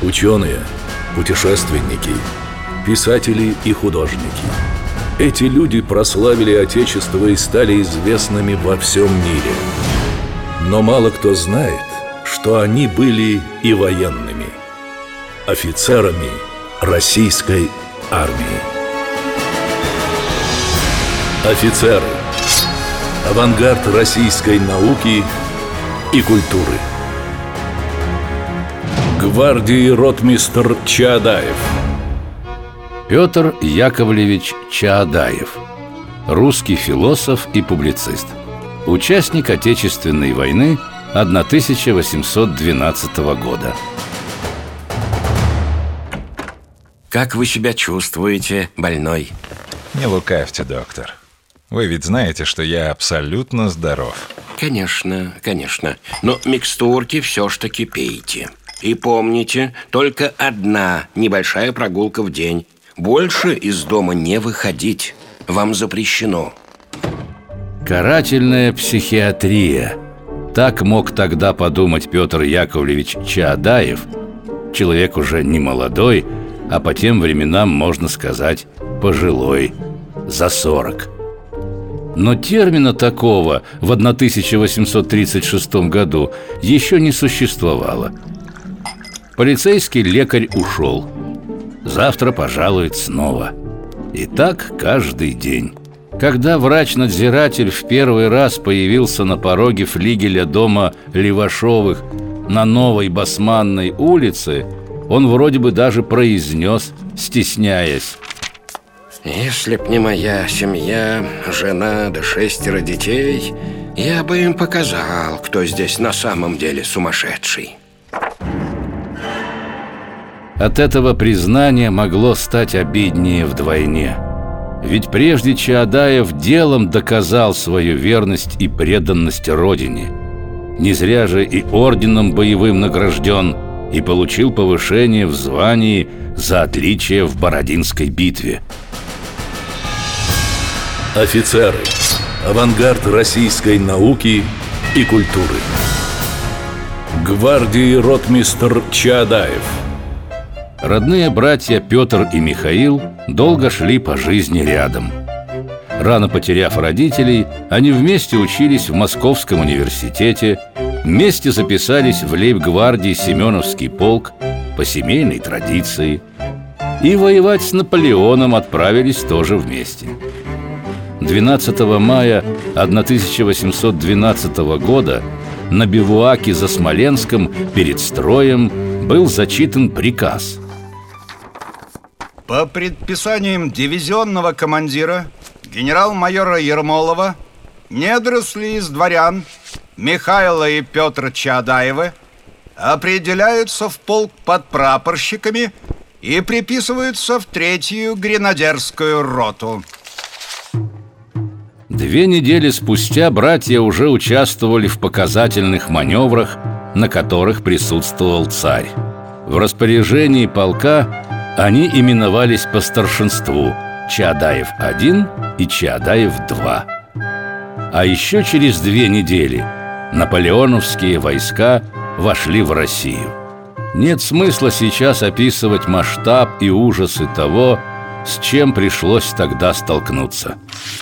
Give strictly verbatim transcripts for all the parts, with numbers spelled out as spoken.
Ученые, путешественники, писатели и художники. Эти люди прославили Отечество и стали известными во всем мире. Но мало кто знает, что они были и военными, офицерами российской армии. Офицеры. Авангард российской науки и культуры. Гвардии ротмистр Чаадаев. Петр Яковлевич Чаадаев. Русский философ и публицист. Участник Отечественной войны тысяча восемьсот двенадцатого года. Как вы себя чувствуете, больной? Не лукавьте, доктор. Вы ведь знаете, что я абсолютно здоров. Конечно, конечно. Но микстурки все ж таки пейте. И помните, только одна небольшая прогулка в день. Больше из дома не выходить. Вам запрещено. Карательная психиатрия. Так мог тогда подумать Петр Яковлевич Чаадаев. Человек уже не молодой, а по тем временам, можно сказать, пожилой, за сорок. Но термина такого в тысяча восемьсот тридцать шестом году еще не существовало. Полицейский лекарь ушел. Завтра пожалует снова. И так каждый день. Когда врач-надзиратель в первый раз появился на пороге флигеля дома Левашовых на Новой Басманной улице, он вроде бы даже произнес, стесняясь: «Если б не моя семья, жена да шестеро детей, я бы им показал, кто здесь на самом деле сумасшедший». От этого признания могло стать обиднее вдвойне. Ведь прежде Чаадаев делом доказал свою верность и преданность родине. Не зря же и орденом боевым награжден, и получил повышение в звании за отличие в Бородинской битве. Офицеры. Авангард российской науки и культуры. Гвардии ротмистр Чаадаев. Родные братья Петр и Михаил долго шли по жизни рядом. Рано потеряв родителей, они вместе учились в Московском университете, вместе записались в лейб-гвардии Семеновский полк по семейной традиции. И воевать с Наполеоном отправились тоже вместе. двенадцатого мая тысяча восемьсот двенадцатого года на бивуаке за Смоленском перед строем был зачитан приказ. По предписаниям дивизионного командира генерал-майора Ермолова, недоросли из дворян Михаила и Петра Чаадаевы определяются в полк подпрапорщиками и приписываются в третью гренадерскую роту. Две недели спустя братья уже участвовали в показательных маневрах, на которых присутствовал царь. В распоряжении полка они именовались по старшинству Чаадаев-один и Чаадаев-два. А еще через две недели наполеоновские войска вошли в Россию. Нет смысла сейчас описывать масштаб и ужасы того, с чем пришлось тогда столкнуться.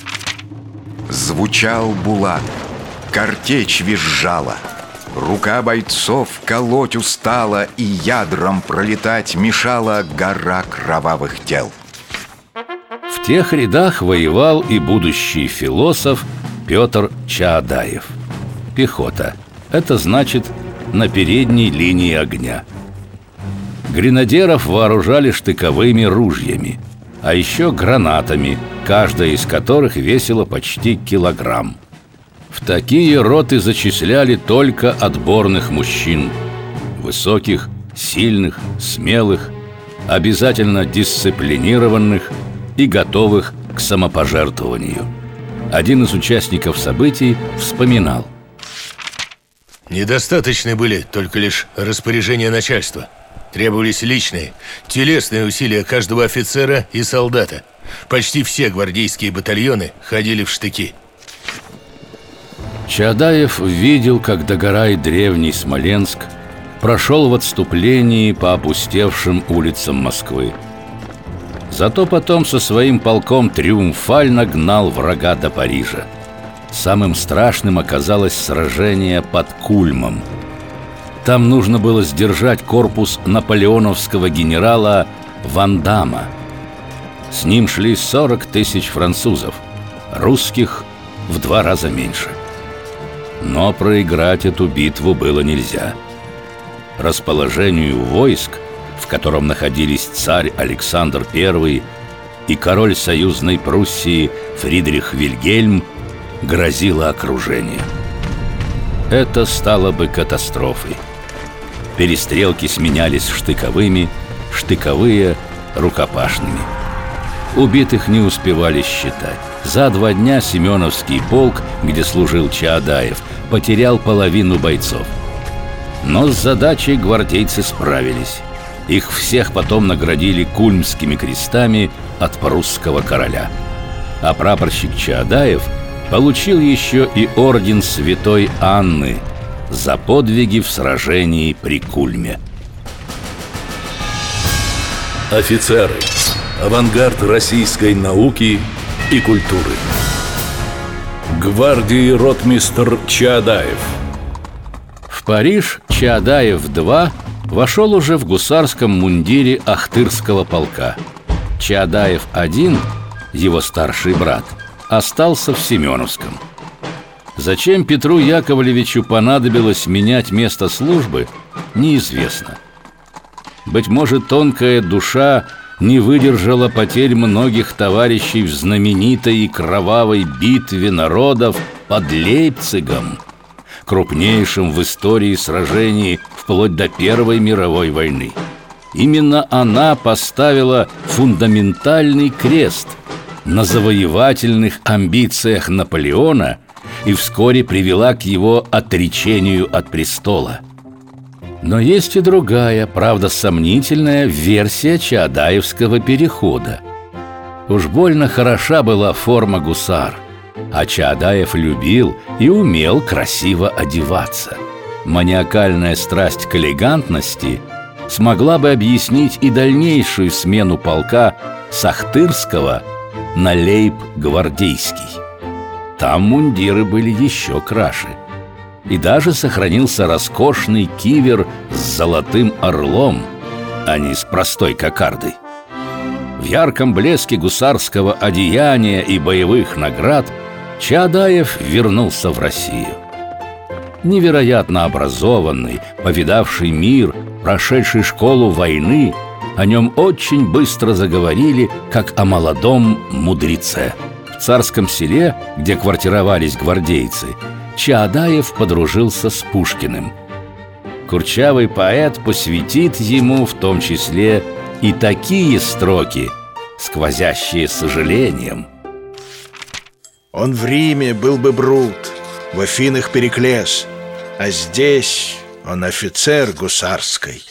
Звучал булат, картечь визжала, рука бойцов колоть устала, и ядром пролетать мешала гора кровавых тел. В тех рядах воевал и будущий философ Петр Чаадаев. Пехота. Это значит на передней линии огня. Гренадеров вооружали штыковыми ружьями, а еще гранатами, каждая из которых весила почти килограмм. В такие роты зачисляли только отборных мужчин. Высоких, сильных, смелых, обязательно дисциплинированных и готовых к самопожертвованию. Один из участников событий вспоминал: недостаточны были только лишь распоряжения начальства. Требовались личные, телесные усилия каждого офицера и солдата. Почти все гвардейские батальоны ходили в штыки. Чаадаев видел, как догорает древний Смоленск, прошел в отступлении по опустевшим улицам Москвы. Зато потом со своим полком триумфально гнал врага до Парижа. Самым страшным оказалось сражение под Кульмом. Там нужно было сдержать корпус наполеоновского генерала Вандама. С ним шли сорок тысяч французов, русских в два раза меньше. Но проиграть эту битву было нельзя. Расположению войск, в котором находились царь Александр Первый и король союзной Пруссии Фридрих Вильгельм, грозило окружение. Это стало бы катастрофой. Перестрелки сменялись штыковыми, штыковые — рукопашными. Убитых не успевали считать. За два дня Семеновский полк, где служил Чаадаев, потерял половину бойцов. Но с задачей гвардейцы справились. Их всех потом наградили Кульмскими крестами от прусского короля. А прапорщик Чаадаев получил еще и орден Святой Анны за подвиги в сражении при Кульме. Офицеры. Авангард российской науки и культуры. Гвардии ротмистр Чаадаев. В Париж Чаадаев-два вошел уже в гусарском мундире Ахтырского полка. Чаадаев-один, его старший брат, остался в Семеновском. Зачем Петру Яковлевичу понадобилось менять место службы, неизвестно. Быть может, тонкая душа не выдержала потерь многих товарищей в знаменитой и кровавой битве народов под Лейпцигом, крупнейшем в истории сражении вплоть до Первой мировой войны. Именно она поставила фундаментальный крест на завоевательных амбициях Наполеона и вскоре привела к его отречению от престола. Но есть и другая, правда сомнительная, версия Чаадаевского перехода. Уж больно хороша была форма гусар, а Чаадаев любил и умел красиво одеваться. Маниакальная страсть к элегантности смогла бы объяснить и дальнейшую смену полка с Ахтырского на Лейб-Гвардейский. Там мундиры были еще краше. И даже сохранился роскошный кивер с золотым орлом, а не с простой кокардой. В ярком блеске гусарского одеяния и боевых наград Чаадаев вернулся в Россию. Невероятно образованный, повидавший мир, прошедший школу войны, о нем очень быстро заговорили, как о молодом мудреце. В Царском Селе, где квартировались гвардейцы, Чаадаев подружился с Пушкиным. Курчавый поэт посвятит ему в том числе и такие строки, сквозящие сожалением. Он в Риме был бы Брут, в Афинах Периклес, а здесь он офицер гусарской.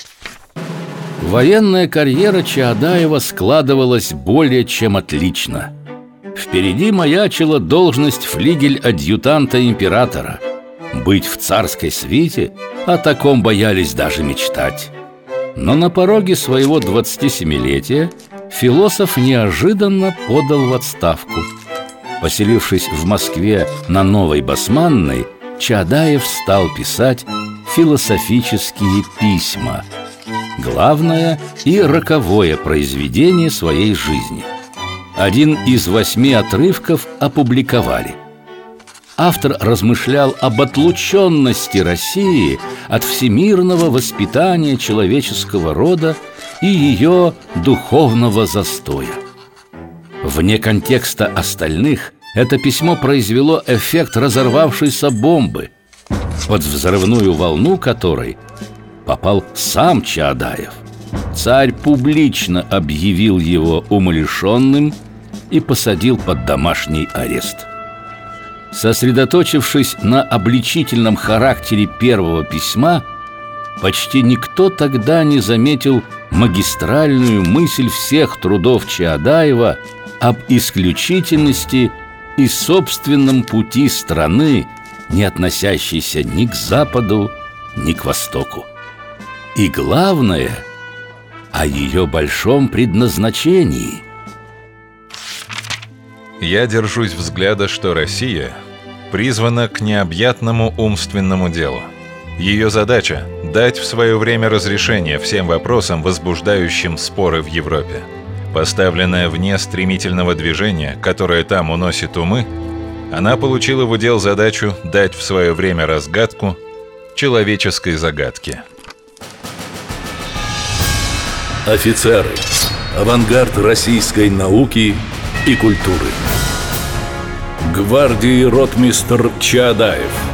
Военная карьера Чаадаева складывалась более чем отлично. Впереди маячила должность флигель-адъютанта императора. Быть в царской свите — о таком боялись даже мечтать. Но на пороге своего двадцатисемилетия философ неожиданно подал в отставку. Поселившись в Москве на Новой Басманной, Чаадаев стал писать философические письма, главное и роковое произведение своей жизни. Один из восьми отрывков опубликовали. Автор размышлял об отлученности России от всемирного воспитания человеческого рода и ее духовного застоя. Вне контекста остальных это письмо произвело эффект разорвавшейся бомбы, под взрывную волну которой попал сам Чаадаев. Царь публично объявил его умалишенным и посадил под домашний арест. Сосредоточившись на обличительном характере первого письма, почти никто тогда не заметил магистральную мысль всех трудов Чаадаева об исключительности и собственном пути страны, не относящейся ни к Западу, ни к Востоку. И главное, о ее большом предназначении. Я держусь взгляда, что Россия призвана к необъятному умственному делу. Ее задача – дать в свое время разрешение всем вопросам, возбуждающим споры в Европе. Поставленная вне стремительного движения, которое там уносит умы, она получила в удел задачу дать в свое время разгадку человеческой загадки. Офицеры. Авангард российской науки и культуры. Гвардии ротмистр Чаадаев.